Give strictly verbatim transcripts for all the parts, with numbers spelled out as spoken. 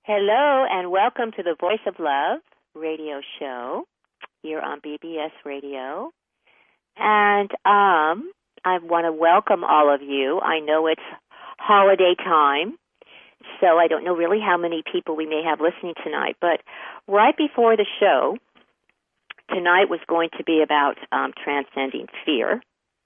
Hello, and welcome to the Voice of Love radio show here on B B S Radio. And um, I want to welcome all of you. I know it's holiday time, so I don't know really how many people we may have listening tonight. But right before the show, tonight was going to be about um, transcending fear.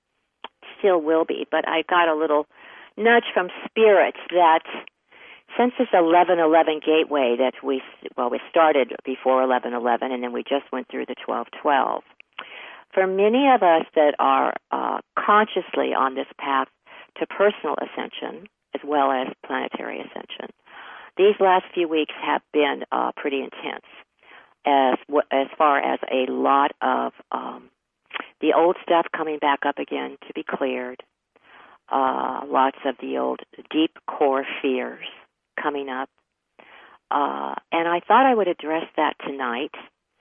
Still will be, but I got a little nudge from Spirit that since this eleven eleven gateway that we, well, we started before eleven eleven, and then we just went through the twelve twelve. For many of us that are uh, consciously on this path to personal ascension as well as planetary ascension, these last few weeks have been uh, pretty intense as as far as a lot of um, the old stuff coming back up again to be cleared, uh, lots of the old deep core fears coming up. Uh, and I thought I would address that tonight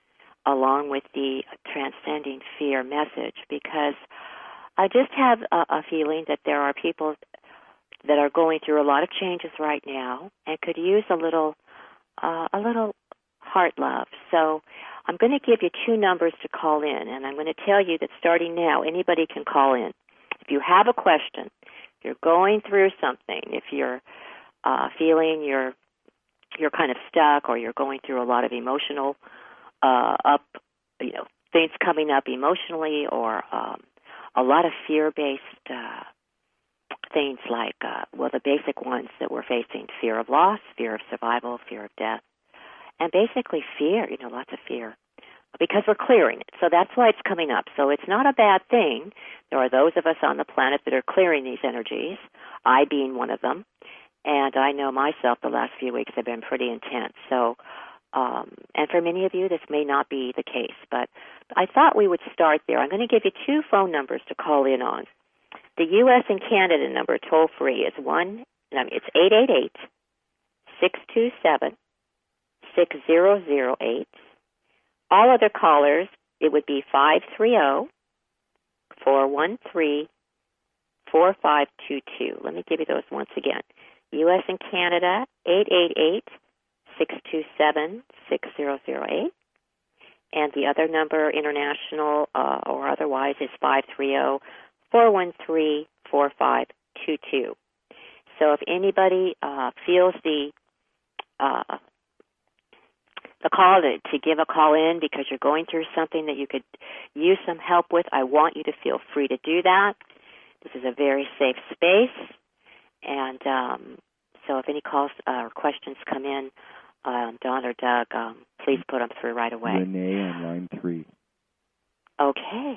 along with the transcending fear message, because I just have a, a feeling that there are people that are going through a lot of changes right now and could use a little uh, a little heart love. So I'm going to give you two numbers to call in, and I'm going to tell you that starting now, anybody can call in. If you have a question, if you're going through something, if you're uh, feeling you're you're kind of stuck, or you're going through a lot of emotional uh, up, you know, things coming up emotionally, or um, a lot of fear-based uh, things like, uh, well, the basic ones that we're facing: fear of loss, fear of survival, fear of death, and basically fear. You know, lots of fear, because we're clearing it. So that's why it's coming up. So it's not a bad thing. There are those of us on the planet that are clearing these energies, I being one of them. And I know myself the last few weeks have been pretty intense. So, um, and for many of you, this may not be the case. But I thought we would start there. I'm going to give you two phone numbers to call in on. The U S and Canada number, toll-free, is one. I mean, it's eight eight eight, six two seven, six zero zero eight. All other callers, it would be five three zero, four one three, four five two two. Let me give you those once again. U S and Canada, eight eight eight, six two seven, six zero zero eight. And the other number, international uh, or otherwise, is five three zero, four one three, four five two two. So if anybody uh, feels the uh, the call to, to give a call in because you're going through something that you could use some help with, I want you to feel free to do that. This is a very safe space. And um, so if any calls uh, or questions come in, um, Don or Doug, um, please put them through right away. Renee on line three. Okay.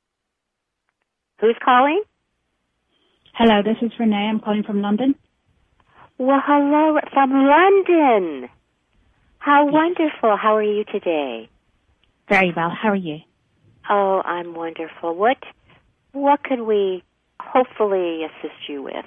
Who's calling? Hello, this is Renee. I'm calling from London. Well, hello, from London. How wonderful. How are you today? Very well. How are you? Oh, I'm wonderful. What, what could we hopefully assist you with?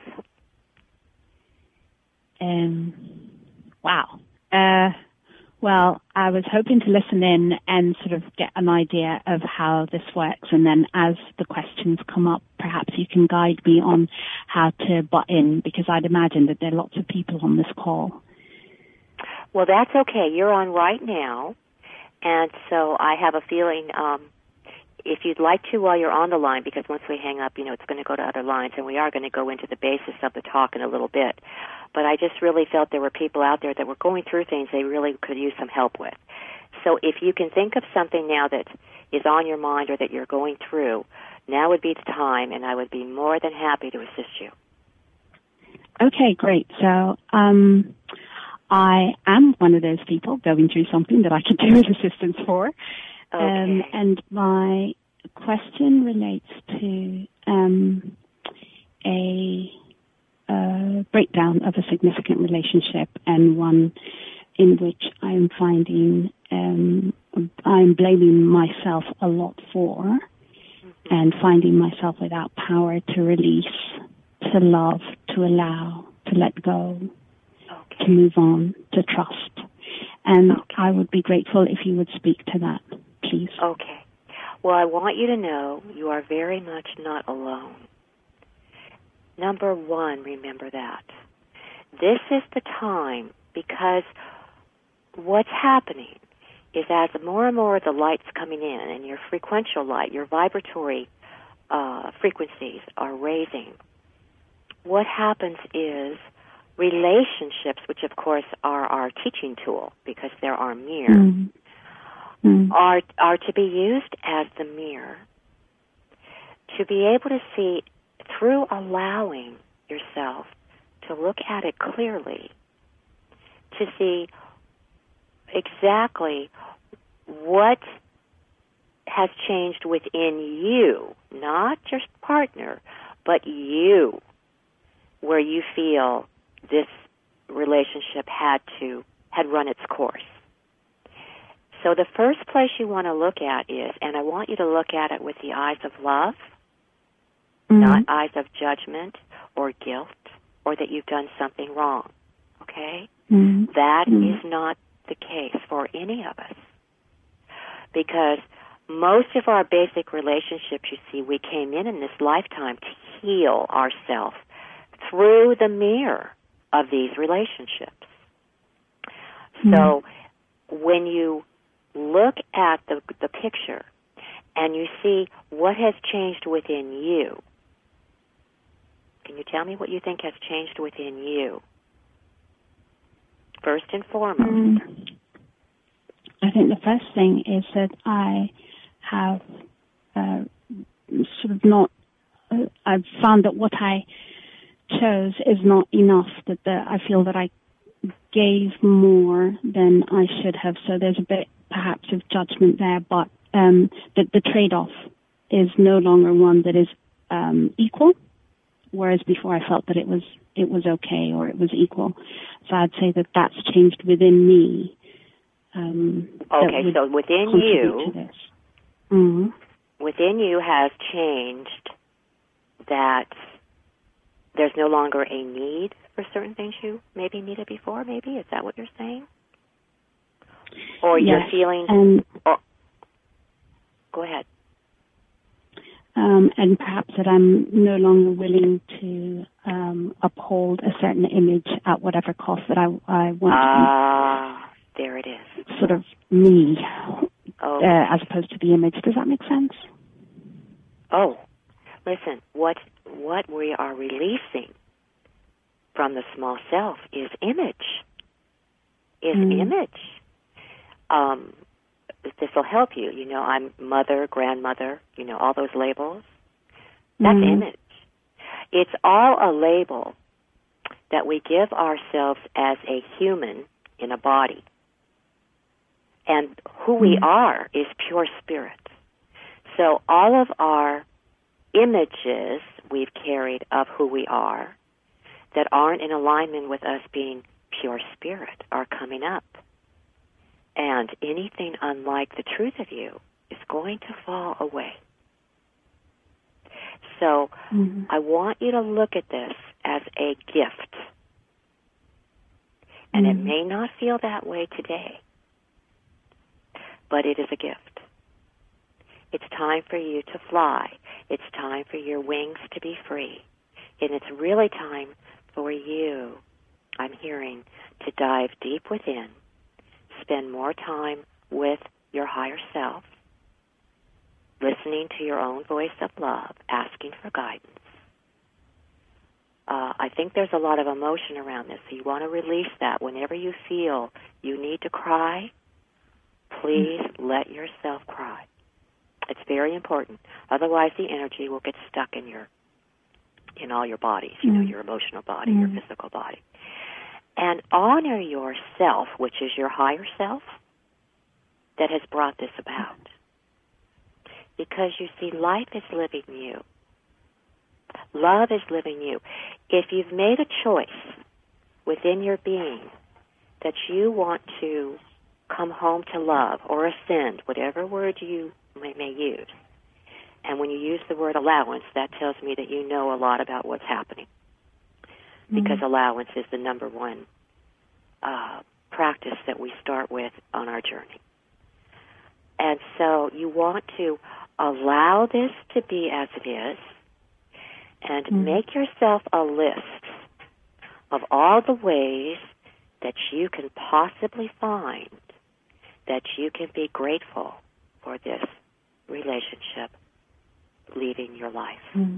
Um, wow. Uh, well, I was hoping to listen in and sort of get an idea of how this works, and then as the questions come up, perhaps you can guide me on how to butt in, because I'd imagine that there are lots of people on this call. Well, that's okay. You're on right now, and so I have a feeling um, if you'd like to while you're on the line, because once we hang up, you know, it's going to go to other lines, and we are going to go into the basis of the talk in a little bit. But I just really felt there were people out there that were going through things they really could use some help with. So if you can think of something now that is on your mind or that you're going through, now would be the time, and I would be more than happy to assist you. Okay, great. So um, I am one of those people going through something that I could do with assistance for. Okay. Um, and my question relates to um, a, a breakdown of a significant relationship, and one in which I'm finding um, I'm blaming myself a lot for, mm-hmm. and finding myself without power to release, to love, to allow, to let go, okay. to move on, to trust. And okay. I would be grateful if you would speak to that, please. Okay. Well, I want you to know you are very much not alone. Number one, remember that. This is the time, because what's happening is as more and more of the light's coming in and your frequential light, your vibratory uh, frequencies are raising, what happens is relationships, which of course are our teaching tool because they're our mirror, mm. Mm. are are to be used as the mirror to be able to see through allowing yourself to look at it clearly, to see exactly what has changed within you, not just partner, but you, where you feel this relationship had to, had run its course. So the first place you want to look at is, and I want you to look at it with the eyes of love, mm-hmm. not eyes of judgment or guilt, or that you've done something wrong, okay? Mm-hmm. That mm-hmm. is not the case for any of us. Because most of our basic relationships, you see, we came in in this lifetime to heal ourselves through the mirror of these relationships. Mm-hmm. So when you look at the, the picture and you see what has changed within you, can you tell me what you think has changed within you? First and foremost. Mm-hmm. I think the first thing is that I have uh, sort of not, uh, I've found that what I chose is not enough, that the, I feel that I gave more than I should have, so there's a bit perhaps of judgment there, but um, that the trade-off is no longer one that is um, equal, whereas before I felt that it was it was okay or it was equal. So I'd say that that's changed within me. Um, okay, so within you, mm-hmm. within you has changed that there's no longer a need for certain things you maybe needed before, maybe? Is that what you're saying? Or yes, you're feeling... And, or, go ahead. Um, and perhaps that I'm no longer willing to um, uphold a certain image at whatever cost that I, I want Ah, uh, there it is. Sort of me, oh. uh, as opposed to the image. Does that make sense? Oh, listen, what what we are releasing from the small self is image. Is mm. image. Um, this will help you. You know, I'm mother, grandmother, you know, all those labels. That's mm. image. It's all a label that we give ourselves as a human in a body. And who mm. we are is pure spirit. So all of our images we've carried of who we are that aren't in alignment with us being pure spirit are coming up. And anything unlike the truth of you is going to fall away. So mm-hmm. I want you to look at this as a gift. And mm-hmm. it may not feel that way today, but it is a gift. It's time for you to fly. It's time for your wings to be free. And it's really time for you, I'm hearing, to dive deep within, spend more time with your higher self, listening to your own voice of love, asking for guidance. Uh, I think there's a lot of emotion around this, so you want to release that. Whenever you feel you need to cry, please mm-hmm. let yourself cry. It's very important. Otherwise, the energy will get stuck in your, in all your bodies, you mm-hmm. know, your emotional body, mm-hmm. your physical body. And honor yourself, which is your higher self, that has brought this about. Because, you see, life is living you. Love is living you. If you've made a choice within your being that you want to come home to love or ascend, whatever word you may, may use, and when you use the word allowance, that tells me that you know a lot about what's happening. Because mm-hmm. allowance is the number one uh, practice that we start with on our journey. And so you want to allow this to be as it is and mm-hmm. make yourself a list of all the ways that you can possibly find that you can be grateful for this relationship leaving your life. Mm-hmm.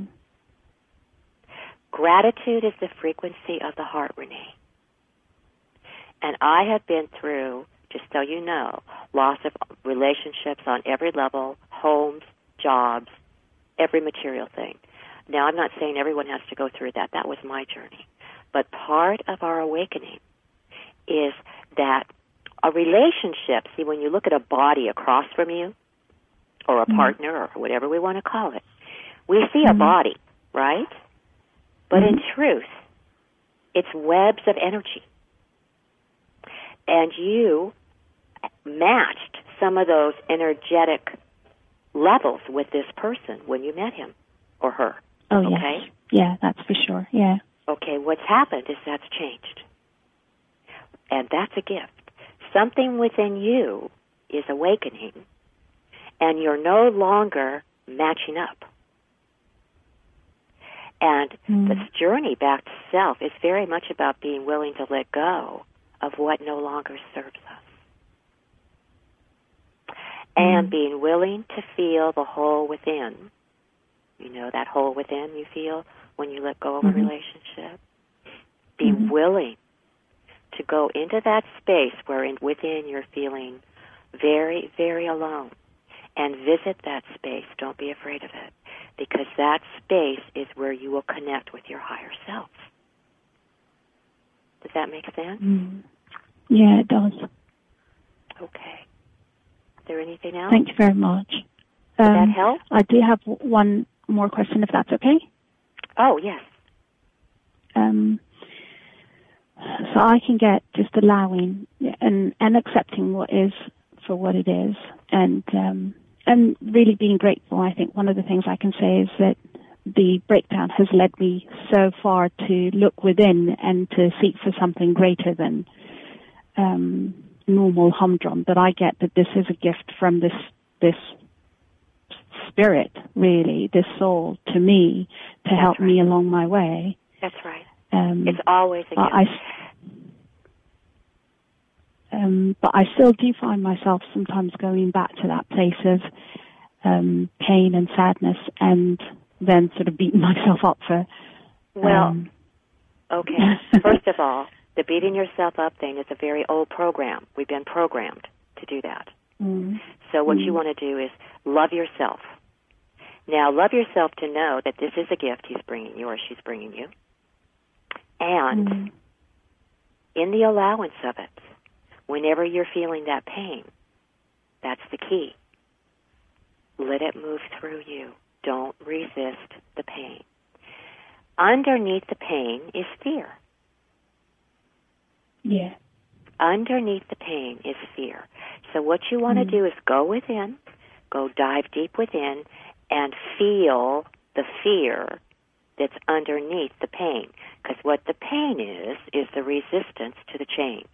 Gratitude is the frequency of the heart, Renee. And I have been through, just so you know, loss of relationships on every level, homes, jobs, every material thing. Now, I'm not saying everyone has to go through that. That was my journey. But part of our awakening is that a relationship, see, when you look at a body across from you, or a mm-hmm. partner, or whatever we want to call it, we see mm-hmm. a body, right? But mm-hmm. in truth, it's webs of energy. And you matched some of those energetic levels with this person when you met him or her. Oh, okay? yes. Yeah, that's for sure, yeah. Okay, what's happened is that's changed. And that's a gift. Something within you is awakening, and you're no longer matching up. And mm. this journey back to self is very much about being willing to let go of what no longer serves us. Mm. And being willing to feel the hole within. You know, that hole within you feel when you let go of mm-hmm. a relationship. Be mm-hmm. willing to go into that space where in, within you're feeling very, very alone. And visit that space. Don't be afraid of it. Because that space is where you will connect with your higher self. Does that make sense? Mm. Yeah, it does. Okay. Is there anything else? Thank you very much. Does um, that help? I do have one more question, if that's okay. Oh, yes. Um, so I can get just allowing and, and accepting what is for what it is, and um, and really being grateful. I think one of the things I can say is that the breakdown has led me so far to look within and to seek for something greater than um, normal humdrum. That I get that this is a gift from this this spirit, really, this soul to me to That's help right. me along my way. That's right. Um, it's always a gift. I, Um, but I still do find myself sometimes going back to that place of um, pain and sadness, and then sort of beating myself up for. Well, um, okay. First of all, the beating yourself up thing is a very old program. We've been programmed to do that. Mm. So what mm. you want to do is love yourself. Now, love yourself to know that this is a gift he's bringing you or she's bringing you. And mm. in the allowance of it, whenever you're feeling that pain, that's the key. Let it move through you. Don't resist the pain. Underneath the pain is fear. Yeah. Underneath the pain is fear. So what you want to mm. do is go within, go dive deep within, and feel the fear that's underneath the pain. Because what the pain is, is the resistance to the change.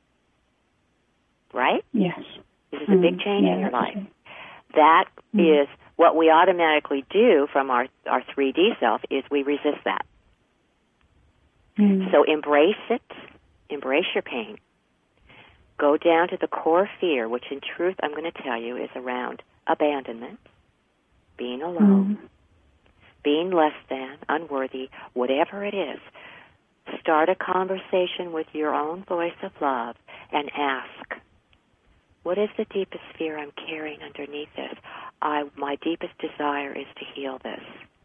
Right? Yes. This is mm. a big change yeah, in your life. True. That mm. is what we automatically do from our, our three D self is we resist that. Mm. So embrace it. Embrace your pain. Go down to the core fear, which in truth I'm going to tell you is around abandonment, being alone, mm. being less than, unworthy, whatever it is. Start a conversation with your own voice of love and ask, what is the deepest fear I'm carrying underneath this? I, my deepest desire is to heal this.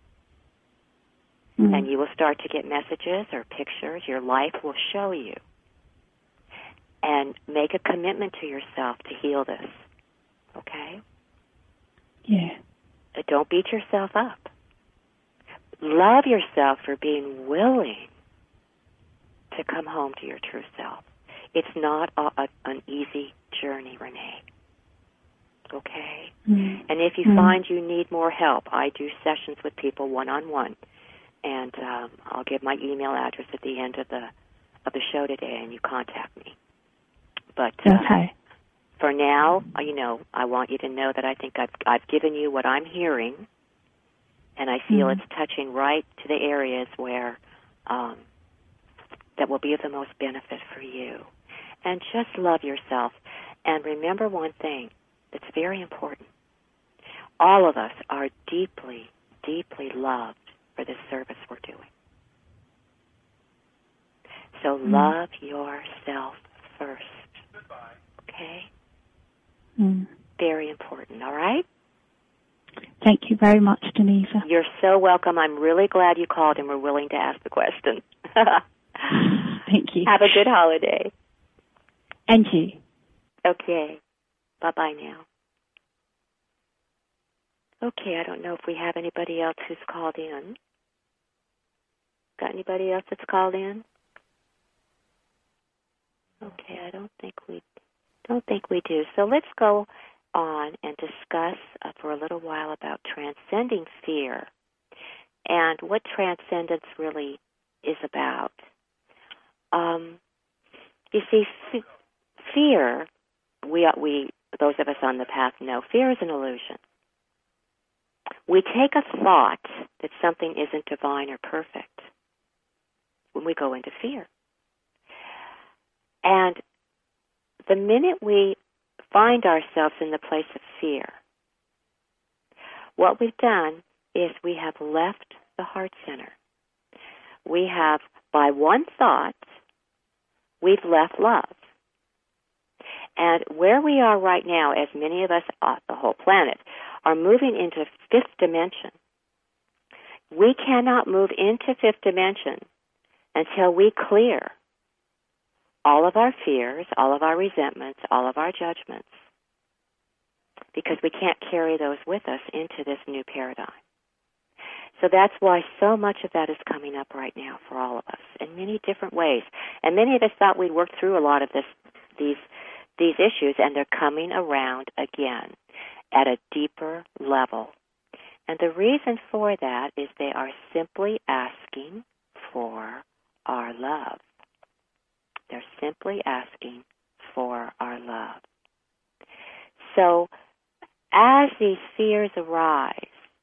Mm. And you will start to get messages or pictures. Your life will show you. And make a commitment to yourself to heal this. Okay? Yeah. But don't beat yourself up. Love yourself for being willing to come home to your true self. It's not a, a, an easy journey, Renee. Okay? Mm. And if you mm. find you need more help, I do sessions with people one-on-one. And um, I'll give my email address at the end of the of the show today, and you contact me. But uh, okay. for now, you know, I want you to know that I think I've, I've given you what I'm hearing, and I feel mm. it's touching right to the areas where um, that will be of the most benefit for you. and just love yourself. And remember one thing that's very important. All of us are deeply, deeply loved for the service we're doing. So mm. love yourself first. Okay? Mm. Very important, all right? Thank you very much, Denisa. You're so welcome. I'm really glad you called and were willing to ask the question. Thank you. Have a good holiday. And you. Okay. Bye-bye now. Okay, I don't know if we have anybody else who's called in. Got anybody else that's called in? Okay, I don't think we don't think we do. So let's go on and discuss uh, for a little while about transcending fear and what transcendence really is about. Um, you see, f- fear, we we those of us on the path know, fear is an illusion. We take a thought that something isn't divine or perfect when we go into fear. And the minute we find ourselves in the place of fear, what we've done is we have left the heart center. We have, by one thought, we've left love. And where we are right now, as many of us off the whole planet, are moving into fifth dimension, we cannot move into fifth dimension until we clear all of our fears, all of our resentments, all of our judgments, because we can't carry those with us into this new paradigm. So that's why so much of that is coming up right now for all of us in many different ways. And many of us thought we'd worked through a lot of this, these, these issues, and they're coming around again at a deeper level. And the reason for that is they are simply asking for our love. They're simply asking for our love. So as these fears arise,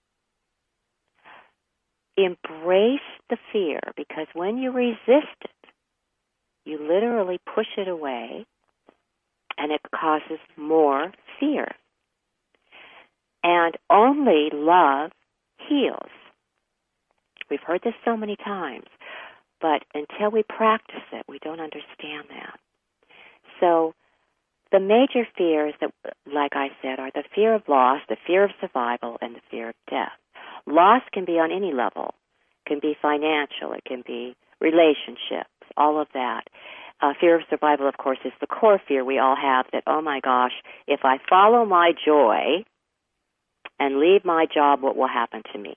embrace the fear, because when you resist it, you literally push it away, and it causes more fear. And only love heals. We've heard this so many times, but until we practice it, we don't understand that. So the major fears that, like I said, are the fear of loss, the fear of survival, and the fear of death. Loss can be on any level. It can be financial. It can be relationships, all of that. Uh, fear of survival, of course, is the core fear we all have that, oh my gosh, if I follow my joy and leave my job, what will happen to me?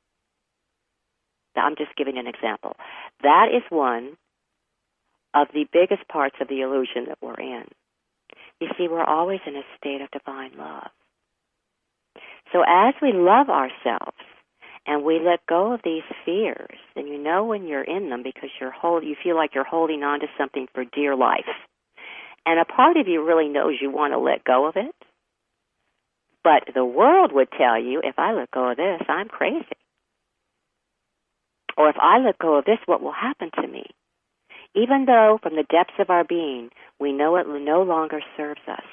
I'm just giving an example. That is one of the biggest parts of the illusion that we're in. You see, we're always in a state of divine love. So as we love ourselves and we let go of these fears, and you know when you're in them because you're hold, you feel like you're holding on to something for dear life. And a part of you really knows you want to let go of it. But the world would tell you, if I let go of this, I'm crazy. Or if I let go of this, what will happen to me? Even though from the depths of our being, we know it no longer serves us.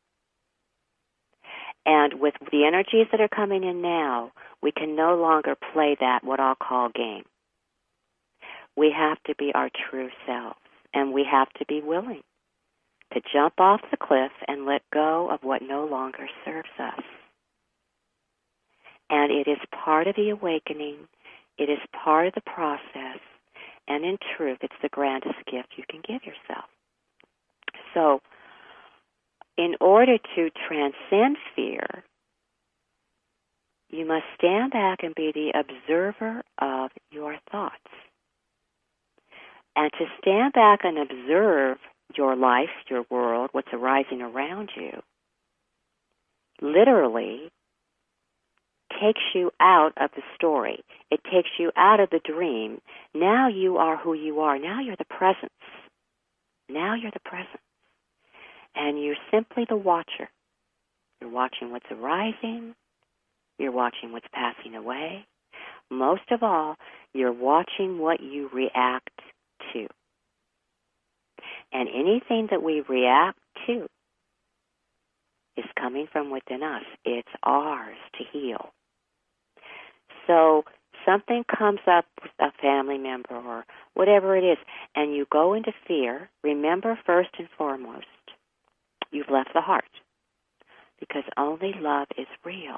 And with the energies that are coming in now, we can no longer play that, what I'll call, game. We have to be our true selves, and we have to be willing to jump off the cliff and let go of what no longer serves us. And it is part of the awakening. It is part of the process. And in truth, it's the grandest gift you can give yourself. So, in order to transcend fear, you must stand back and be the observer of your thoughts. And to stand back and observe your life, your world, what's arising around you, literally takes you out of the story. It takes you out of the dream. Now you are who you are. Now you're the presence. Now you're the presence. And you're simply the watcher. You're watching what's arising. You're watching what's passing away. Most of all, you're watching what you react to. And anything that we react to is coming from within us. It's ours to heal. So something comes up with a family member or whatever it is, and you go into fear, remember first and foremost, you've left the heart, because only love is real.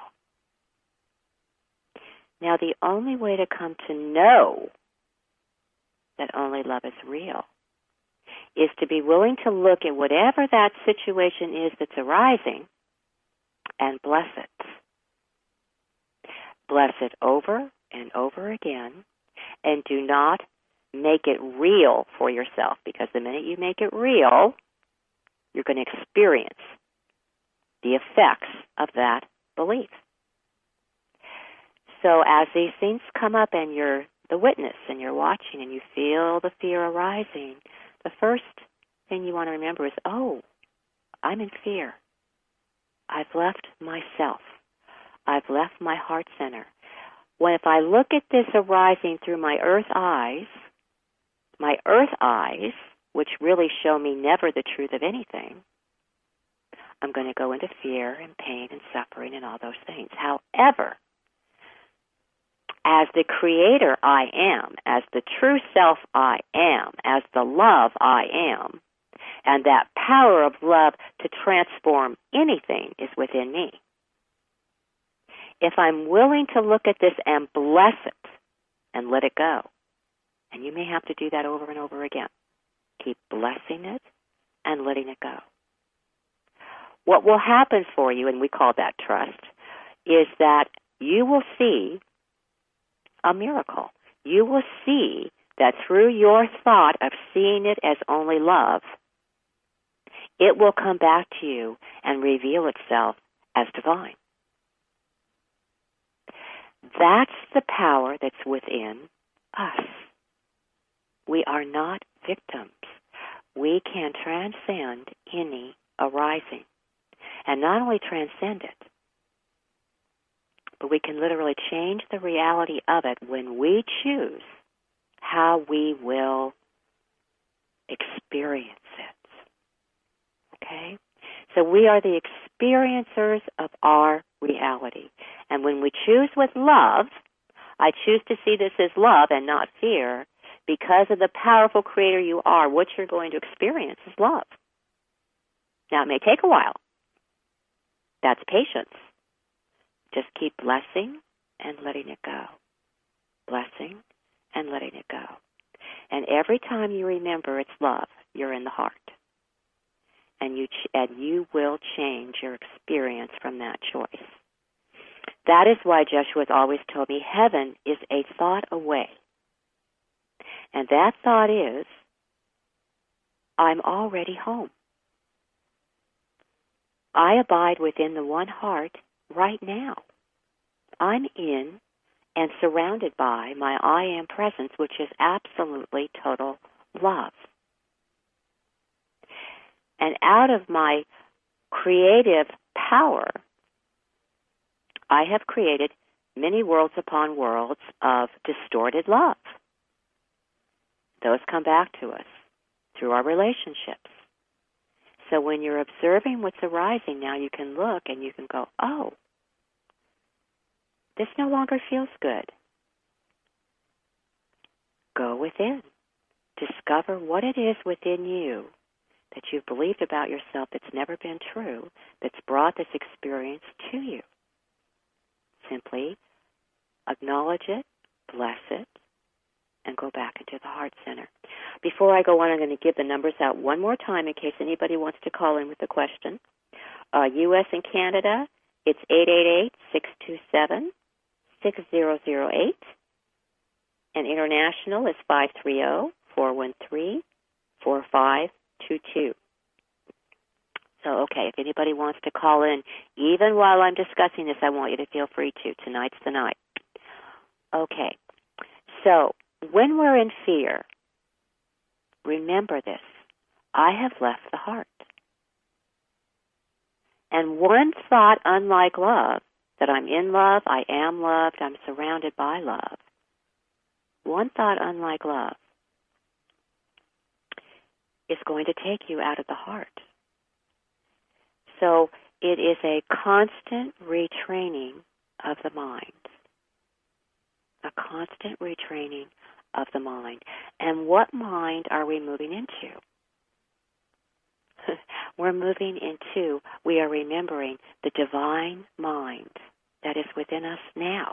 Now, the only way to come to know that only love is real is to be willing to look at whatever that situation is that's arising and bless it. Bless it over and over again, and do not make it real for yourself, because the minute you make it real, you're going to experience the effects of that belief. So as these things come up and you're the witness and you're watching and you feel the fear arising, the first thing you want to remember is, oh, I'm in fear. I've left myself. I've left my heart center. When if I look at this arising through my earth eyes, my earth eyes, which really show me never the truth of anything, I'm going to go into fear and pain and suffering and all those things. However, as the creator I am, as the true self I am, as the love I am, and that power of love to transform anything is within me. If I'm willing to look at this and bless it and let it go, and you may have to do that over and over again, keep blessing it and letting it go. What will happen for you, and we call that trust, is that you will see a miracle. You will see that through your thought of seeing it as only love, it will come back to you and reveal itself as divine. That's the power that's within us. We are not victims. We can transcend any arising. And not only transcend it, but we can literally change the reality of it when we choose how we will experience it. Okay? So we are the experiencers of our reality. And when we choose with love, I choose to see this as love and not fear, because of the powerful creator you are, what you're going to experience is love. Now, it may take a while. That's patience. Just keep blessing and letting it go. Blessing and letting it go. And every time you remember it's love, you're in the heart. And you ch- and you will change your experience from that choice. That is why Joshua's always told me heaven is a thought away. And that thought is, I'm already home. I abide within the one heart right now. I'm in and surrounded by my I am presence, which is absolutely total love. And out of my creative power, I have created many worlds upon worlds of distorted love. Those come back to us through our relationships. So when you're observing what's arising now, you can look and you can go, oh, this no longer feels good. Go within. Discover what it is within you that you've believed about yourself that's never been true, that's brought this experience to you. Simply acknowledge it, bless it, and go back into the heart center. Before I go on, I'm going to give the numbers out one more time in case anybody wants to call in with a question. Uh, U S and Canada, it's eight eight eight, six two seven, six zero zero eight. And international is five three zero, four one three, four five two two. So, okay, if anybody wants to call in, even while I'm discussing this, I want you to feel free to. Tonight's the night. Okay, so when we're in fear, remember this. I have left the heart. And one thought, unlike love, that I'm in love, I am loved, I'm surrounded by love. One thought, unlike love, is going to take you out of the heart. So it is a constant retraining of the mind. A constant retraining of the mind. And what mind are we moving into? We're moving into, we are remembering the divine mind that is within us now.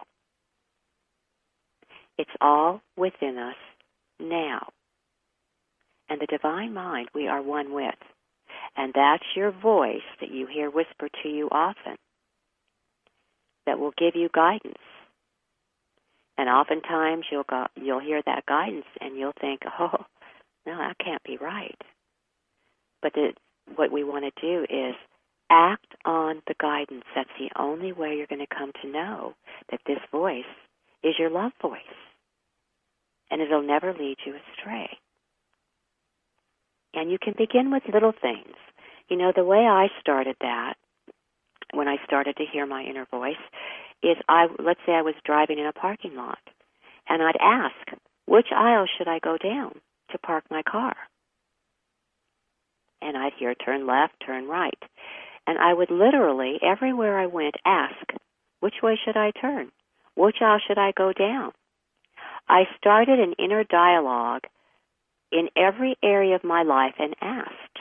It's all within us now. And the divine mind we are one with. And that's your voice that you hear whisper to you often that will give you guidance. And oftentimes you'll go, you'll hear that guidance and you'll think, oh, no, that can't be right. But the, what we want to do is act on the guidance. That's the only way you're going to come to know that this voice is your love voice. And it'll never lead you astray. And you can begin with little things. You know, the way I started that, when I started to hear my inner voice, is I, let's say I was driving in a parking lot, and I'd ask, which aisle should I go down to park my car? And I'd hear turn left, turn right. And I would literally, everywhere I went, ask, which way should I turn? Which aisle should I go down? I started an inner dialogue in every area of my life and asked.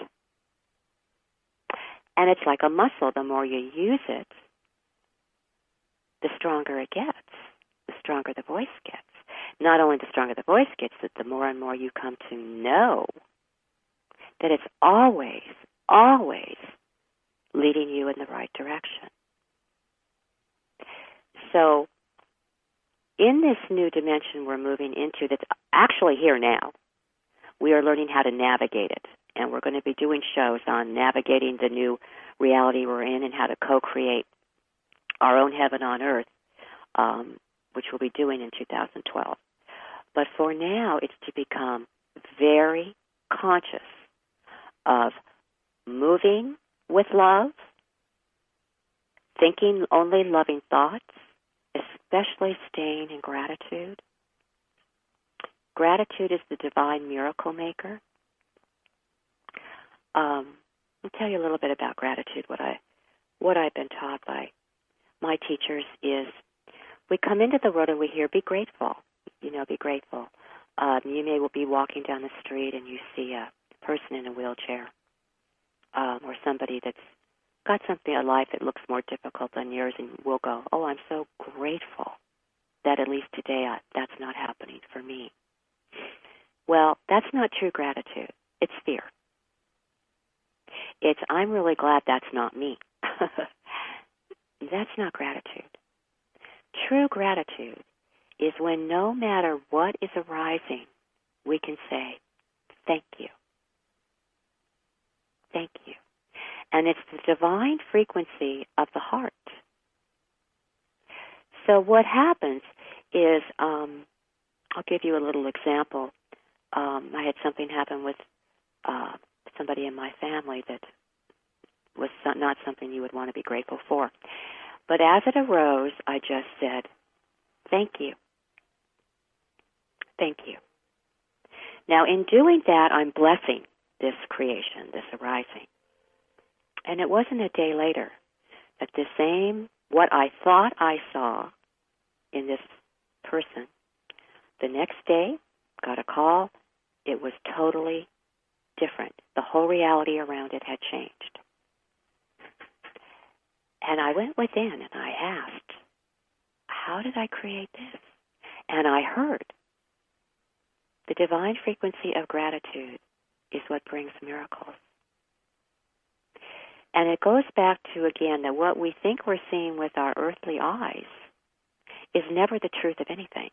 And it's like a muscle. The more you use it, the stronger it gets, the stronger the voice gets. Not only the stronger the voice gets, but the more and more you come to know that it's always, always leading you in the right direction. So in this new dimension we're moving into that's actually here now, we are learning how to navigate it. And we're going to be doing shows on navigating the new reality we're in and how to co-create our own heaven on earth, um, which we'll be doing in two thousand twelve. But for now, it's to become very conscious of moving with love, thinking only loving thoughts, especially staying in gratitude. Gratitude is the divine miracle maker. Um, I'll tell you a little bit about gratitude. What I, what I've been taught by my teachers is, we come into the world and we hear, be grateful. You know, be grateful. Um, you may be walking down the street and you see a person in a wheelchair, um, or somebody that's got something in life that looks more difficult than yours, and we'll go, oh, I'm so grateful that at least today I, that's not happening for me. Well, that's not true gratitude. It's fear. It's, I'm really glad that's not me. That's not gratitude. True gratitude is when no matter what is arising, we can say, thank you. Thank you. And it's the divine frequency of the heart. So what happens is, um, I'll give you a little example. Um, I had something happen with uh, somebody in my family that was not something you would want to be grateful for. But as it arose, I just said, thank you. Thank you. Now, in doing that, I'm blessing this creation, this arising. And it wasn't a day later that the same, what I thought I saw in this person, the next day, got a call. It was totally different. The whole reality around it had changed. And I went within and I asked, how did I create this? And I heard the divine frequency of gratitude is what brings miracles. And it goes back to, again, that what we think we're seeing with our earthly eyes is never the truth of anything.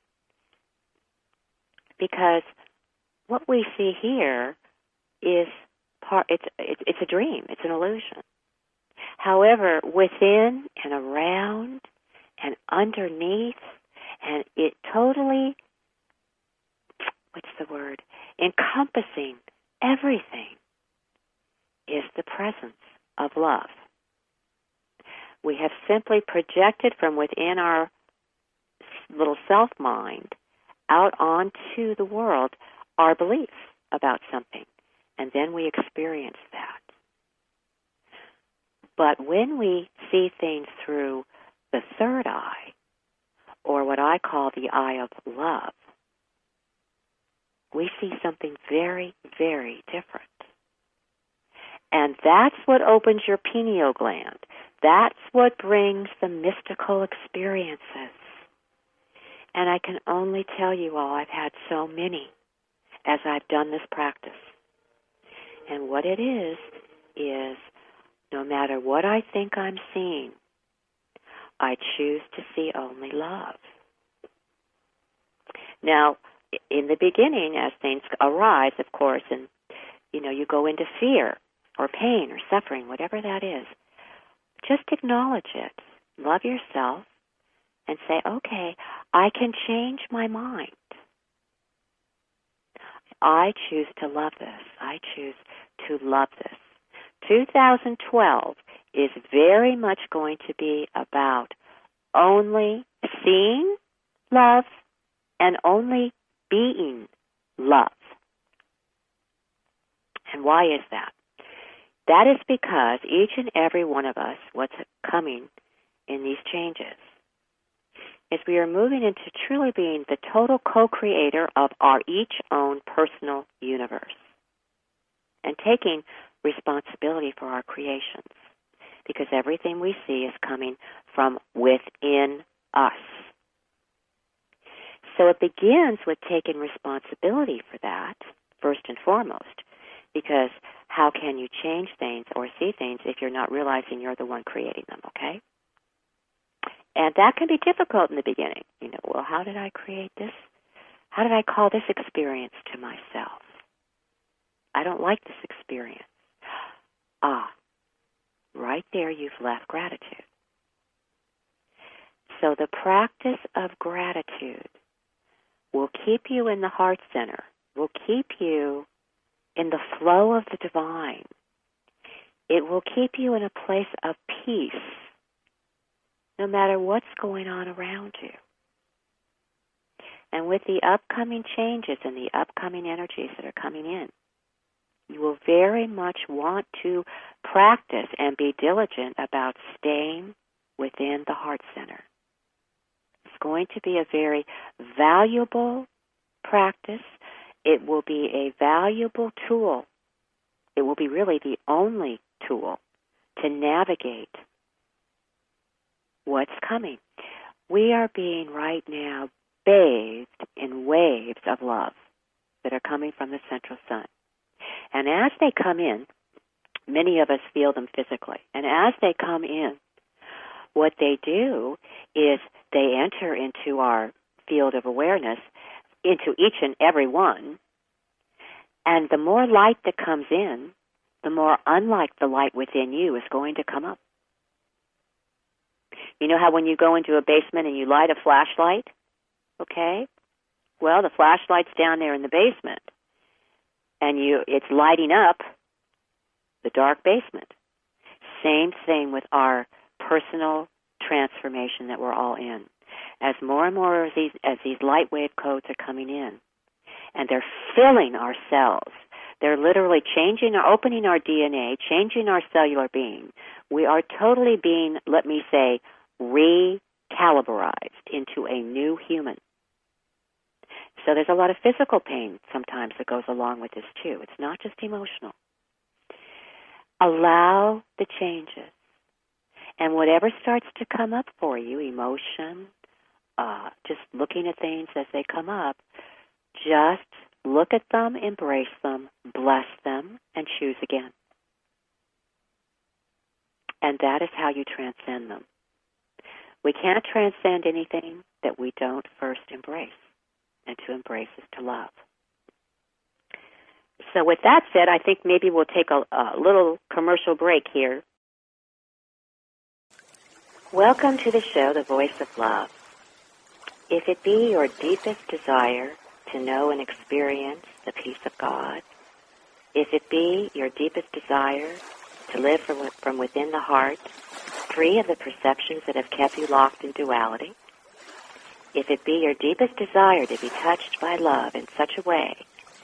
Because what we see here is part, it's, it's, it's a dream, it's an illusion. However, within and around and underneath, and it totally, what's the word, encompassing everything is the presence of love. We have simply projected from within our little self-mind out onto the world our beliefs about something. and then we experience that. But when we see things through the third eye, or what I call the eye of love, we see something very, very different. And that's what opens your pineal gland. That's what brings the mystical experiences. And I can only tell you all, I've had so many as I've done this practice. And what it is, is no matter what I think I'm seeing, I choose to see only love. Now, in the beginning, as things arise, of course, and, you know, you go into fear or pain or suffering, whatever that is, just acknowledge it. Love yourself and say, okay, I can change my mind. I choose to love this. I choose to love this. two thousand twelve is very much going to be about only seeing love and only being love. And why is that? That is because each and every one of us, what's coming in these changes, is we are moving into truly being the total co-creator of our each own personal universe and taking responsibility for our creations, because everything we see is coming from within us. So it begins with taking responsibility for that, first and foremost, because how can you change things or see things if you're not realizing you're the one creating them, okay? And that can be difficult in the beginning. You know, well, how did I create this? How did I call this experience to myself? I don't like this experience. Ah, right there you've left gratitude. So the practice of gratitude will keep you in the heart center, will keep you in the flow of the divine. It will keep you in a place of peace, no matter what's going on around you. And with the upcoming changes and the upcoming energies that are coming in, you will very much want to practice and be diligent about staying within the heart center. It's going to be a very valuable practice. It will be a valuable tool. It will be really the only tool to navigate what's coming. We are being right now bathed in waves of love that are coming from the central sun. And as they come in, many of us feel them physically. And as they come in, what they do is they enter into our field of awareness, into each and every one. And the more light that comes in, the more unlike the light within you is going to come up. You know how when you go into a basement and you light a flashlight? Okay? Well, the flashlight's down there in the basement, and you it's lighting up the dark basement. Same thing with our personal transformation that we're all in. As more and more of these, as these light wave codes are coming in, and they're filling our cells, they're literally changing or opening our D N A, changing our cellular being. We are totally being, let me say, recalibrized into a new human. So there's a lot of physical pain sometimes that goes along with this too. It's not just emotional. Allow the changes. And whatever starts to come up for you, emotion, uh, just looking at things as they come up, just look at them, embrace them, bless them, and choose again. And that is how you transcend them. We can't transcend anything that we don't first embrace. And to embrace is to love. So with that said, I think maybe we'll take a, a little commercial break here. Welcome to the show, The Voice of Love. If it be your deepest desire to know and experience the peace of God, if it be your deepest desire to live from, from within the heart, free of the perceptions that have kept you locked in duality, if it be your deepest desire to be touched by love in such a way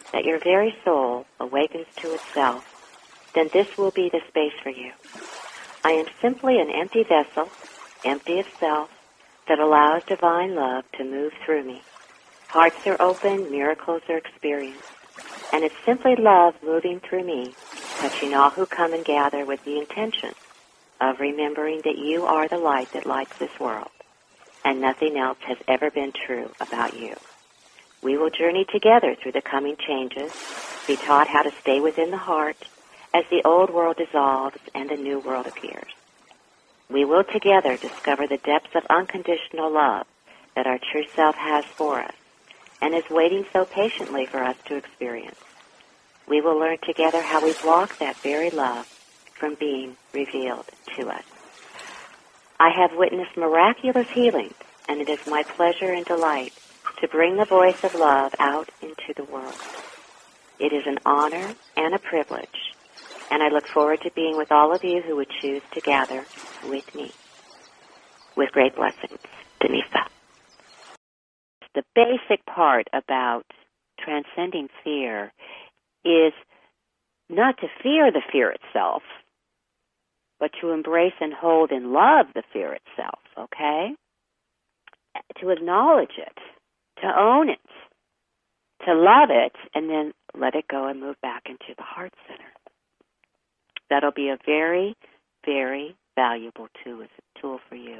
that your very soul awakens to itself, then this will be the space for you. I am simply an empty vessel, empty of self, that allows divine love to move through me. Hearts are open, miracles are experienced, and it's simply love moving through me, touching all who come and gather with the intention of remembering that you are the light that lights this world, and nothing else has ever been true about you. We will journey together through the coming changes, be taught how to stay within the heart as the old world dissolves and the new world appears. We will together discover the depths of unconditional love that our true self has for us and is waiting so patiently for us to experience. We will learn together how we block that very love from being revealed to us. I have witnessed miraculous healings, and it is my pleasure and delight to bring the voice of love out into the world. It is an honor and a privilege, and I look forward to being with all of you who would choose to gather with me. With great blessings, Denisa. The basic part about transcending fear is not to fear the fear itself, but to embrace and hold and love the fear itself, okay? To acknowledge it, to own it, to love it, and then let it go and move back into the heart center. That'll be a very, very valuable tool, tool for you.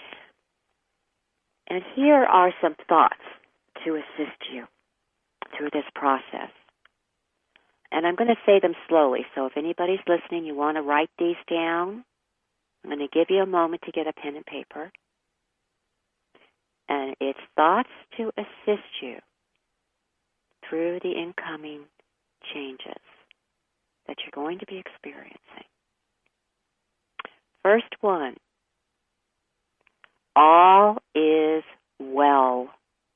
And here are some thoughts to assist you through this process. And I'm going to say them slowly, so if anybody's listening, you want to write these down, I'm going to give you a moment to get a pen and paper. And it's thoughts to assist you through the incoming changes that you're going to be experiencing. First one, all is well.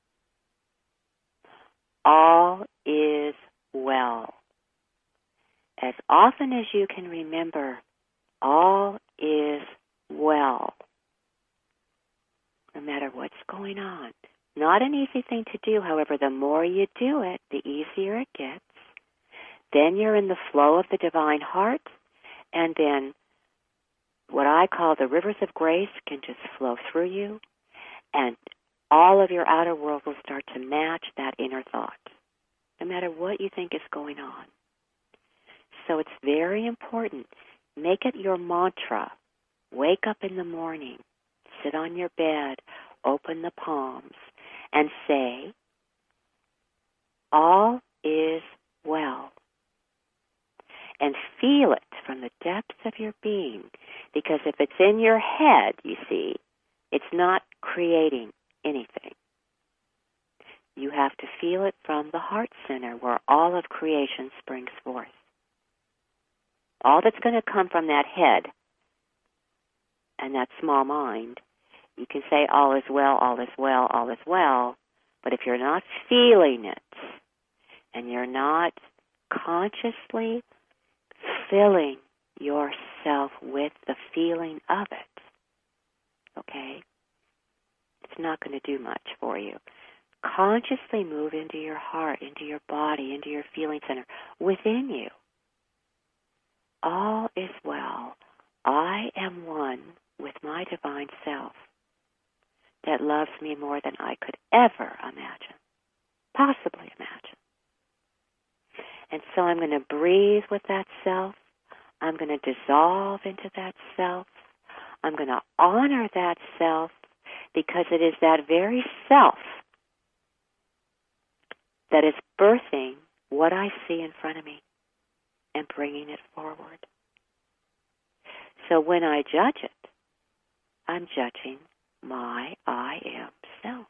All is well. As often as you can remember, all is well. No matter what's going on. Not an easy thing to do, however, the more you do it, the easier it gets. Then you're in the flow of the divine heart, and then what I call the rivers of grace can just flow through you, and all of your outer world will start to match that inner thought, no matter what you think is going on. So it's very important. Make it your mantra. Wake up in the morning, sit on your bed, open the palms, and say, all is well. And feel it from the depths of your being, because if it's in your head, you see, it's not creating anything. You have to feel it from the heart center where all of creation springs forth. All that's going to come from that head and that small mind, you can say all is well, all is well, all is well, but if you're not feeling it and you're not consciously filling yourself with the feeling of it, okay, it's not going to do much for you. Consciously move into your heart, into your body, into your feeling center, within you. All is well. I am one with my divine self that loves me more than I could ever imagine, possibly imagine. And so I'm going to breathe with that self. I'm going to dissolve into that self. I'm going to honor that self because it is that very self that is birthing what I see in front of me and bringing it forward. So when I judge it, I'm judging my I am self.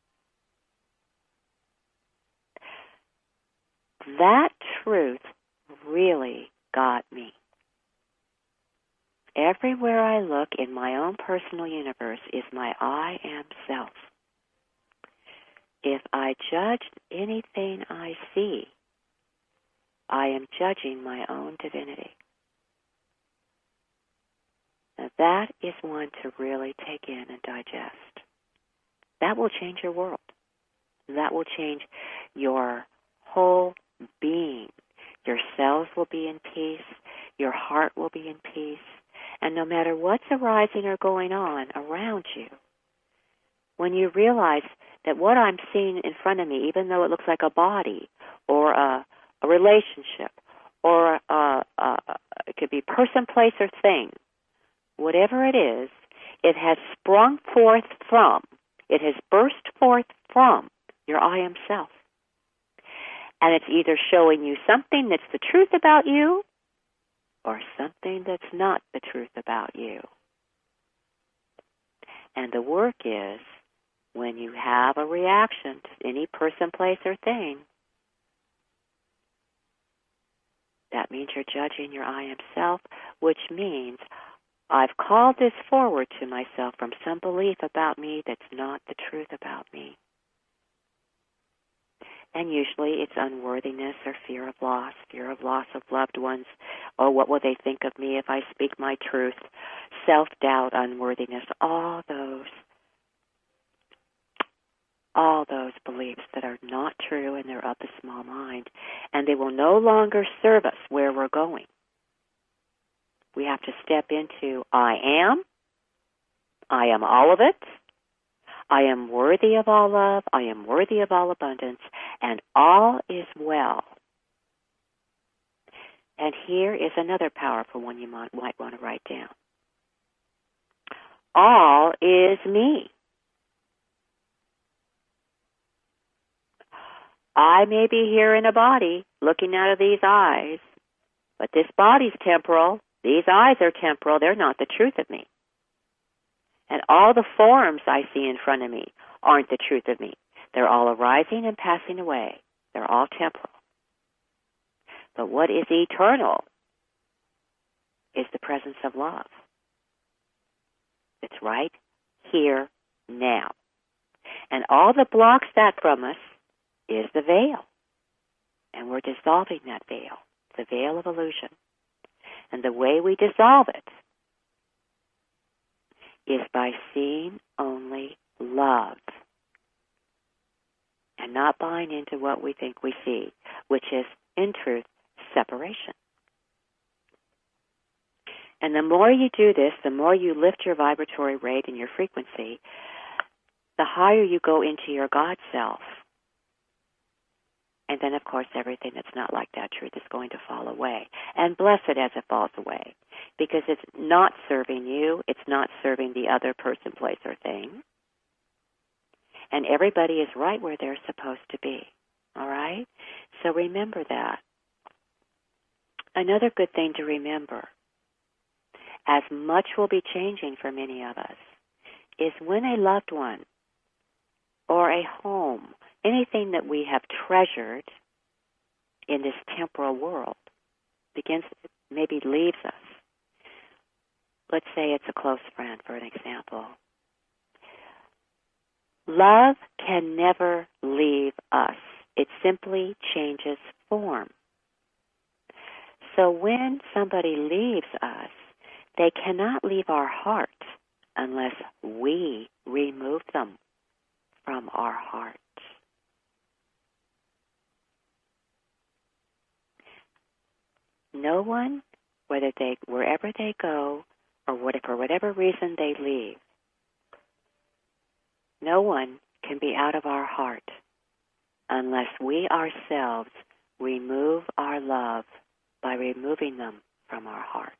That truth really got me. Everywhere I look in my own personal universe is my I am self. If I judge anything I see, I am judging my own divinity. Now that is one to really take in and digest. That will change your world. That will change your whole being. Your cells will be in peace. Your heart will be in peace. And no matter what's arising or going on around you, when you realize that what I'm seeing in front of me, even though it looks like a body or a, a relationship or a, a, it could be person, place, or thing, whatever it is, it has sprung forth from, it has burst forth from your I Am Self. And it's either showing you something that's the truth about you or something that's not the truth about you. And the work is, when you have a reaction to any person, place, or thing, that means you're judging your I Am Self, which means I've called this forward to myself from some belief about me that's not the truth about me. And usually it's unworthiness or fear of loss, fear of loss of loved ones. Oh, what will they think of me if I speak my truth? Self-doubt, unworthiness, all those, all those beliefs that are not true and they're of the small mind. And they will no longer serve us where we're going. We have to step into I am, I am all of it, I am worthy of all love, I am worthy of all abundance, and all is well. And here is another powerful one you might, might want to write down. All is me. I may be here in a body looking out of these eyes, but this body's temporal. These eyes are temporal. They're not the truth of me. And all the forms I see in front of me aren't the truth of me. They're all arising and passing away. They're all temporal. But what is eternal is the presence of love. It's right here now. And all that blocks that from us is the veil. And we're dissolving that veil, the veil of illusion. And the way we dissolve it is by seeing only love and not buying into what we think we see, which is, in truth, separation. And the more you do this, the more you lift your vibratory rate and your frequency, the higher you go into your God self. And then, of course, everything that's not like that truth is going to fall away. And bless it as it falls away, because it's not serving you. It's not serving the other person, place, or thing. And everybody is right where they're supposed to be. All right? So remember that. Another good thing to remember, as much will be changing for many of us, is when a loved one or a home, anything that we have treasured in this temporal world begins, maybe leaves us. Let's say it's a close friend, for an example. Love can never leave us. It simply changes form. So when somebody leaves us, they cannot leave our heart unless we remove them from our heart. No one, whether they, wherever they go, or what, for whatever reason they leave, no one can be out of our heart unless we ourselves remove our love by removing them from our heart.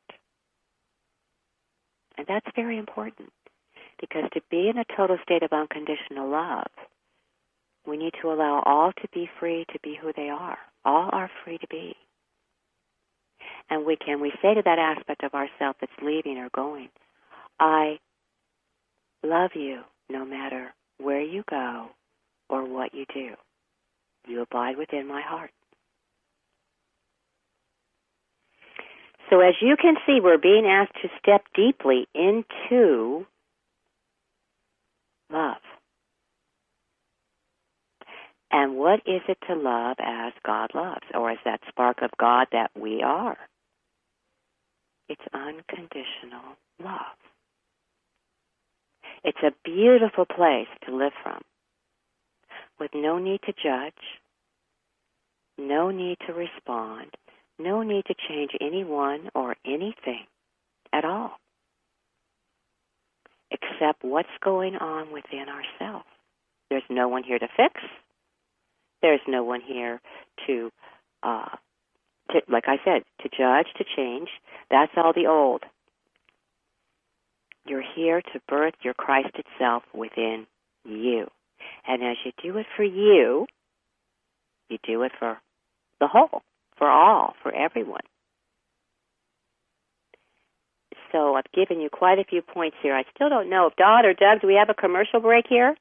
And that's very important, because to be in a total state of unconditional love, we need to allow all to be free to be who they are. All are free to be. And we can we say to that aspect of ourself that's leaving or going, I love you no matter where you go or what you do. You abide within my heart. So as you can see, we're being asked to step deeply into love. And what is it to love as God loves, or as that spark of God that we are? It's unconditional love. It's a beautiful place to live from, with no need to judge, no need to respond, no need to change anyone or anything at all, except what's going on within ourselves. There's no one here to fix. There's no one here to, uh, to, like I said, to judge, to change. That's all the old. You're here to birth your Christ itself within you. And as you do it for you, you do it for the whole, for all, for everyone. So I've given you quite a few points here. I still don't know if Dot or Doug, do we have a commercial break here?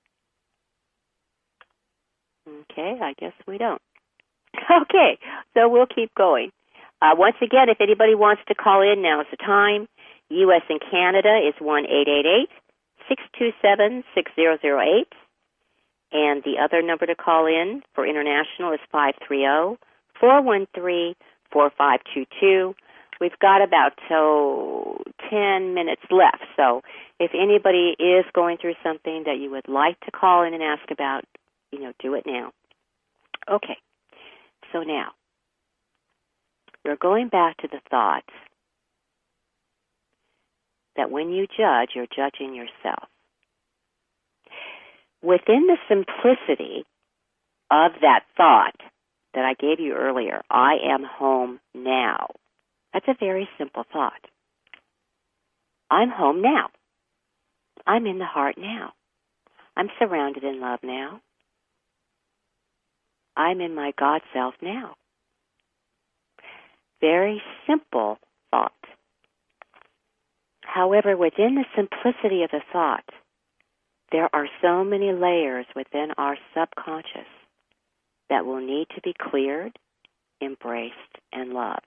Okay, I guess we don't. Okay, so we'll keep going. Uh, once again, if anybody wants to call in, now's the time. U S and Canada is one eight eight eight, six two seven, six zero zero eight. And the other number to call in for international is five three zero, four one three, four five two two. We've got about oh, ten minutes left. So if anybody is going through something that you would like to call in and ask about, you know, do it now. Okay. So now, you're going back to the thought that when you judge, you're judging yourself. Within the simplicity of that thought that I gave you earlier, I am home now. That's a very simple thought. I'm home now. I'm in the heart now. I'm surrounded in love now. I'm in my God self now. Very simple thought. However, within the simplicity of the thought, there are so many layers within our subconscious that will need to be cleared, embraced, and loved.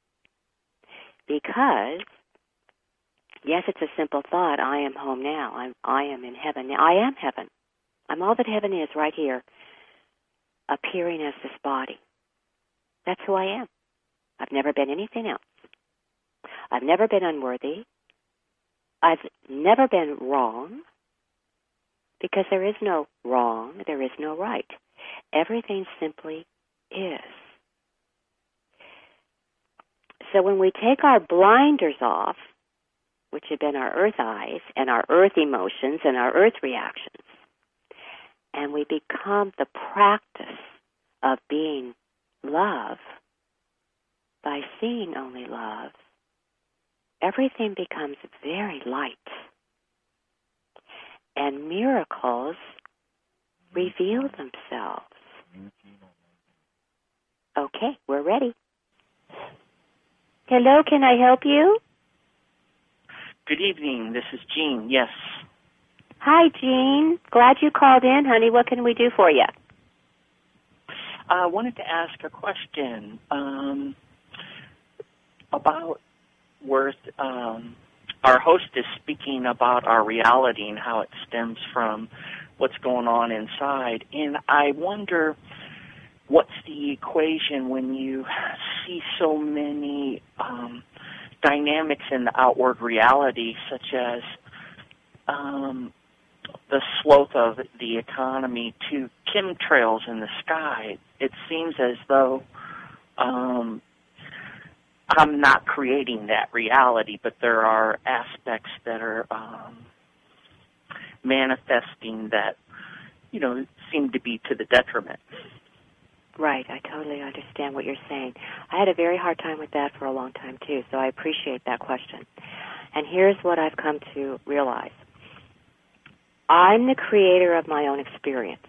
Because, yes, it's a simple thought, I am home now, I'm, I am in heaven now. I am heaven. I'm all that heaven is right here, appearing as this body. That's who I am. I've never been anything else. I've never been unworthy. I've never been wrong, because there is no wrong, there is no right. Everything simply is. So when we take our blinders off, which have been our earth eyes and our earth emotions and our earth reactions, and we become the practice of being love by seeing only love, everything becomes very light. And miracles reveal themselves. Okay, we're ready. Hello, can I help you? Good evening. This is Jean. Yes. Hi, Jean. Glad you called in, honey. What can we do for you? I wanted to ask a question um, about where um, our host is speaking about our reality and how it stems from what's going on inside. And I wonder, what's the equation when you see so many um, dynamics in the outward reality, such as um, the slope of the economy to chemtrails in the sky? It seems as though um, I'm not creating that reality, but there are aspects that are um, manifesting that, you know, seem to be to the detriment. Right, I totally understand what you're saying. I had a very hard time with that for a long time, too, so I appreciate that question. And here's what I've come to realize. I'm the creator of my own experience.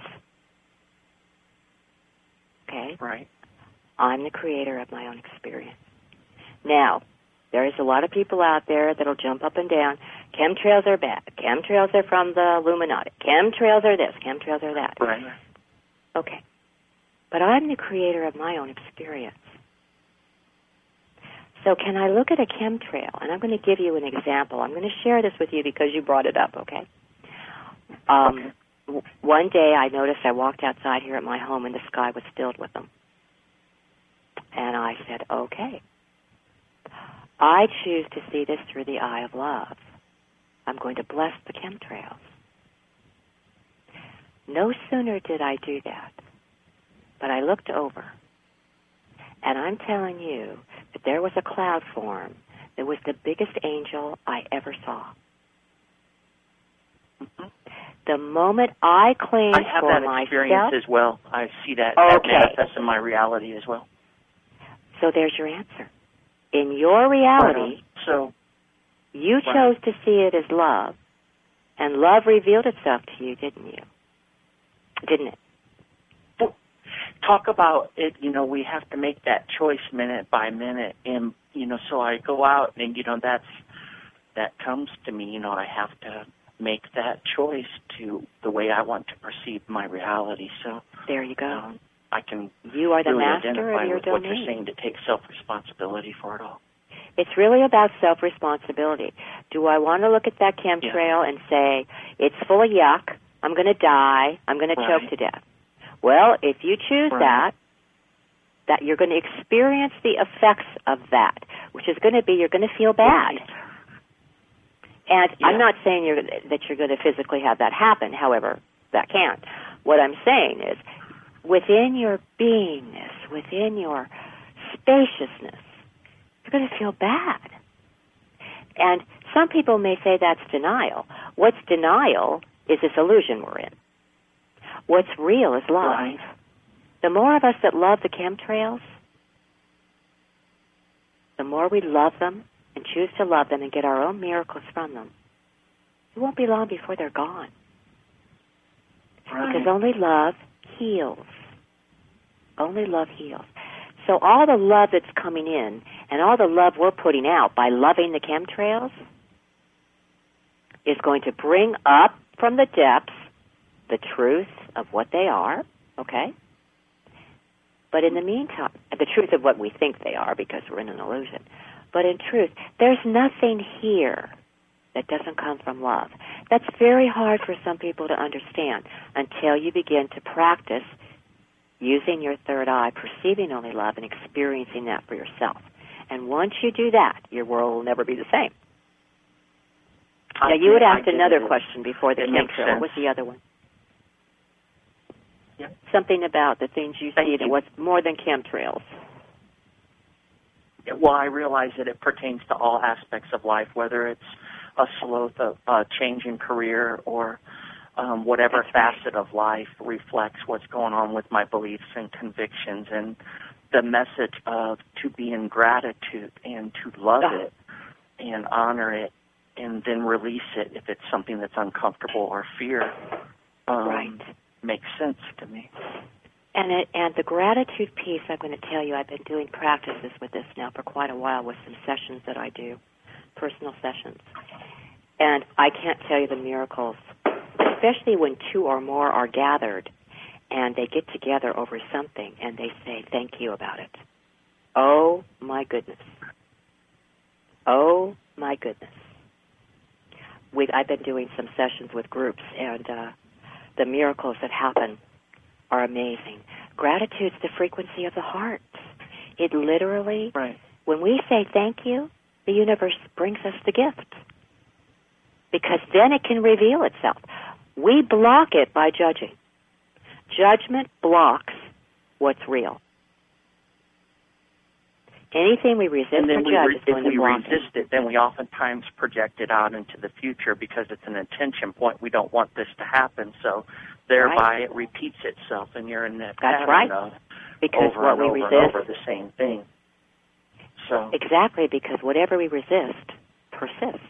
Okay? Right. I'm the creator of my own experience. Now, there is a lot of people out there that'll jump up and down. Chemtrails are bad. Chemtrails are from the Illuminati. Chemtrails are this. Chemtrails are that. Right. Okay. But I'm the creator of my own experience. So can I look at a chemtrail? And I'm going to give you an example. I'm going to share this with you because you brought it up, okay? Um, okay. One day I noticed I walked outside here at my home and the sky was filled with them. And I said, okay. I choose to see this through the eye of love. I'm going to bless the chemtrails. No sooner did I do that But I looked over, and I'm telling you that there was a cloud form that was the biggest angel I ever saw. Mm-hmm. The moment I claimed I have for that myself, experience as well. I see that, okay. that manifests in my reality as well. So there's your answer. In your reality, right so you right. chose to see it as love, and love revealed itself to you, didn't you? Didn't it? Talk about it, you know, we have to make that choice minute by minute. And, you know, so I go out and, you know, that's, that comes to me, you know, I have to make that choice to the way I want to perceive my reality. So there you go. Um, I can you are the really master identify of your with domain. what you're saying, to take self-responsibility for it all. It's really about self-responsibility. Do I want to look at that chemtrail yeah. and say, it's full of yuck, I'm going to die, I'm going to right. choke to death? Well, if you choose right. that, that you're going to experience the effects of that, which is going to be you're going to feel bad. Right. And yeah. I'm not saying you're, that you're going to physically have that happen. However, that can. What I'm saying is, within your beingness, within your spaciousness, you're going to feel bad. And some people may say that's denial. What's denial is this illusion we're in. What's real is love. Right. The more of us that love the chemtrails, the more we love them and choose to love them and get our own miracles from them, it won't be long before they're gone. Right. Because only love heals. Only love heals. So all the love that's coming in and all the love we're putting out by loving the chemtrails is going to bring up from the depths the truth of what they are, okay? But in the meantime, the truth of what we think they are, because we're in an illusion. But in truth, there's nothing here that doesn't come from love. That's very hard for some people to understand until you begin to practice using your third eye, perceiving only love, and experiencing that for yourself. And once you do that, your world will never be the same. I now, you had asked I another it. question before the chemtrail. What was the other one? Yep. Something about the things you Thank see you. that was more than chemtrails. Well, I realize that it pertains to all aspects of life, whether it's a slow a change in career or um, whatever That's facet right. of life reflects what's going on with my beliefs and convictions, and the message of to be in gratitude and to love oh. it and honor it and then release it if it's something that's uncomfortable or fear. Um, right. Makes sense to me. And it, and the gratitude piece, I'm going to tell you, I've been doing practices with this now for quite a while with some sessions that I do, personal sessions. And I can't tell you the miracles, especially when two or more are gathered and they get together over something and they say thank you about it. Oh, my goodness. Oh, my goodness. We've, I've been doing some sessions with groups, and uh, the miracles that happen are amazing. Gratitude's the frequency of the heart. It literally, right. when we say thank you, the universe brings us the gift. Because then it can reveal itself. We block it by judging. Judgment blocks what's real. Anything we resist and then or we judge re- is going if to we block resist it, then we oftentimes project it out into the future because it's an intention point. We don't want this to happen, so thereby right. it repeats itself, and you're in that That's pattern right. of because over what and we over resist, and over the same thing. So exactly, because whatever we resist persists.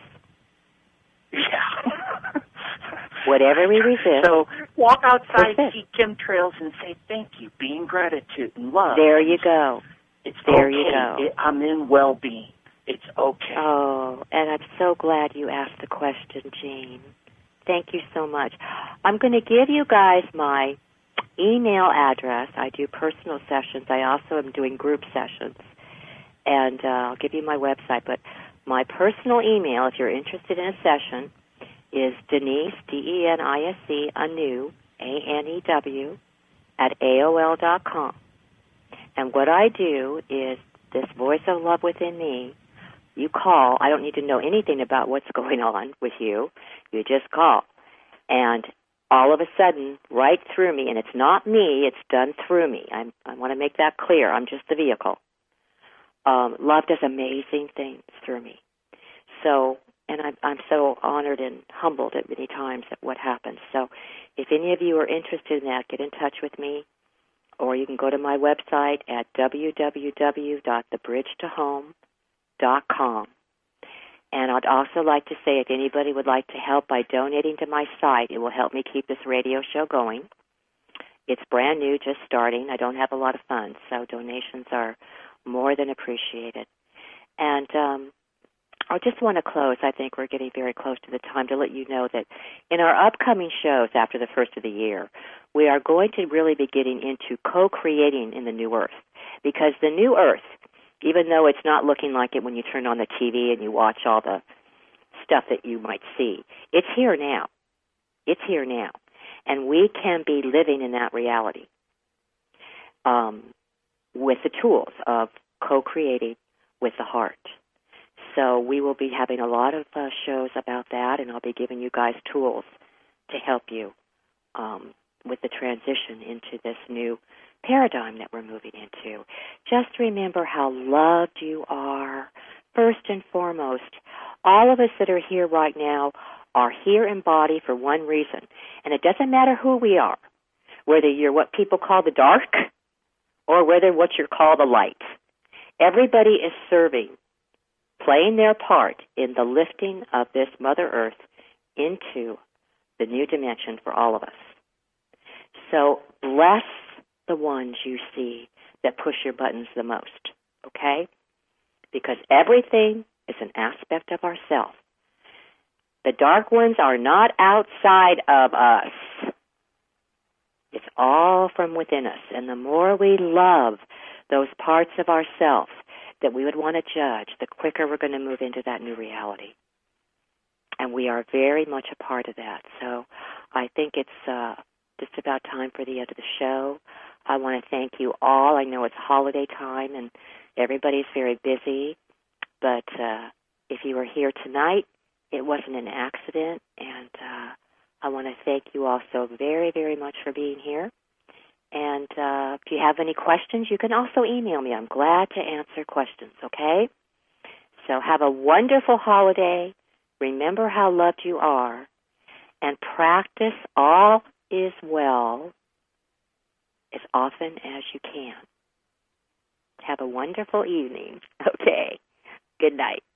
Yeah. Whatever we resist. So walk outside, persist. see chemtrails, and say thank you, be in gratitude and love. There you go. It's there okay. you go. It, I'm in well-being. It's okay. Oh, and I'm so glad you asked the question, Jean. Thank you so much. I'm going to give you guys my email address. I do personal sessions. I also am doing group sessions. And uh, I'll give you my website. But my personal email, if you're interested in a session, is Denise, D E N I S E, Anew, A N E W, at A O L dot com. And what I do is this voice of love within me, you call. I don't need to know anything about what's going on with you. You just call. And all of a sudden, right through me, and it's not me, it's done through me. I'm, I want to make that clear. I'm just the vehicle. Um, love does amazing things through me. So, and I'm, I'm so honored and humbled at many times at what happens. So if any of you are interested in that, get in touch with me, or you can go to my website at w w w dot the bridge to home dot com. And I'd also like to say if anybody would like to help by donating to my site, it will help me keep this radio show going. It's brand new, just starting. I don't have a lot of funds, so donations are more than appreciated. And um, I just want to close. I think we're getting very close to the time to let you know that in our upcoming shows after the first of the year, we are going to really be getting into co-creating in the new earth. Because the new earth, even though it's not looking like it when you turn on the T V and you watch all the stuff that you might see, it's here now. It's here now. And we can be living in that reality um, with the tools of co-creating with the heart. So we will be having a lot of uh, shows about that, and I'll be giving you guys tools to help you um, with the transition into this new paradigm that we're moving into. Just remember how loved you are. First and foremost, all of us that are here right now are here in body for one reason, and it doesn't matter who we are, whether you're what people call the dark or whether what you're called the light. Everybody is serving, playing their part in the lifting of this Mother Earth into the new dimension for all of us. So bless the ones you see that push your buttons the most, okay? Because everything is an aspect of ourself. The dark ones are not outside of us. It's all from within us. And the more we love those parts of ourselves that we would want to judge, the quicker we're going to move into that new reality. And we are very much a part of that. So I think it's uh, just about time for the end of the show. I want to thank you all. I know it's holiday time and everybody's very busy, but uh, if you were here tonight, it wasn't an accident, and uh, I want to thank you all so very, very much for being here. And uh, if you have any questions, you can also email me. I'm glad to answer questions, okay? So have a wonderful holiday. Remember how loved you are, and practice all is well as often as you can. Have a wonderful evening. Okay. Good night.